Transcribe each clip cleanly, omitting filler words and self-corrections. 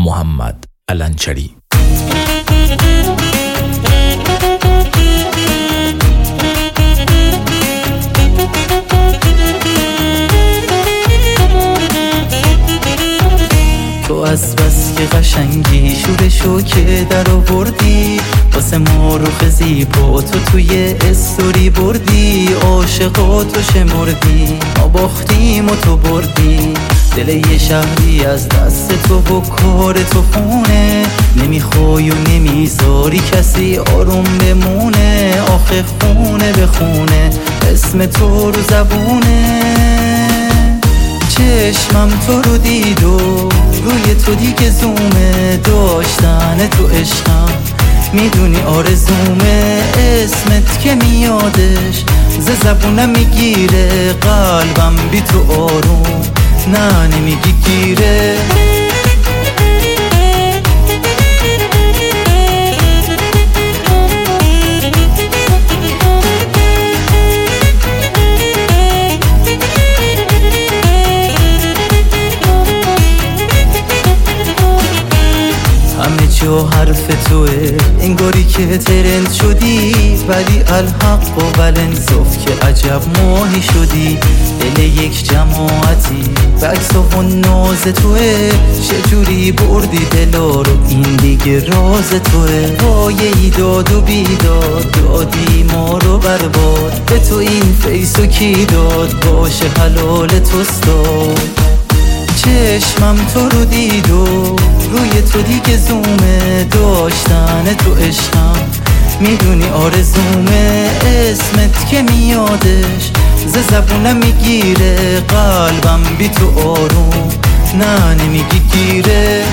محمد الانچری. تو از بس که قشنگی شورشو که در آوردی، واسه ما روخ زیبا تو توی استوری بردی، عاشقاتو شمردی، ما باختیم و تو بردی، دل یه شهری از دست تو و کار تو خونه، نمیخوای و نمیذاری کسی آروم بمونه، آخه خونه به خونه اسم تو رو زبونه. چشمم تو رو دید و روی تو دیگه زومه، داشتن تو عشقم میدونی آرزومه، اسمت که میادش ز زبونم میگیره، قلبم بی تو آروم نه نمیگی گیره. همه جا حرف توه، انگاری که ترند شدی، ولی الحق و ولنصف که عجب ماهی شدی، دل یک جماعتی بکس و ناز توه، چجوری بردی دلا رو این دیگه راز توه، وای ایداد و بیداد دادی ما رو برباد، به تو این فیسو کی داد باشه حلال توستاد. چشمم تو رو دید و روی تو دیگه زومه، داشتن تو عشقم میدونی آرزومه، اسمت که میادش ز زبونم میگیره، قلبم بی تو آروم نه نمیگی گیره.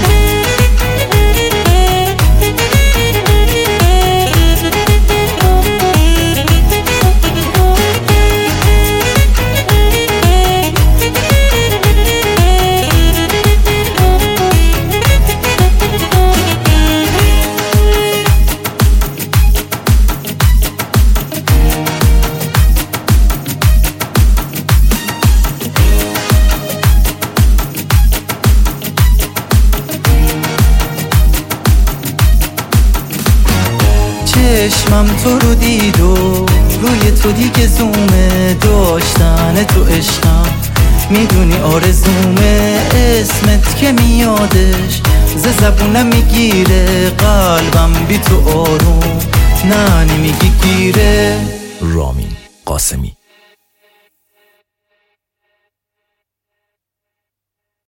چشمم تو رو دید و روی تو دیگه زومه، داشتن تو عشقم میدونی آرزومه، اسمت که میادش ز زبونم میگیره، قلبم بی تو آروم نه نمیگی گیره. رامین قاسمی.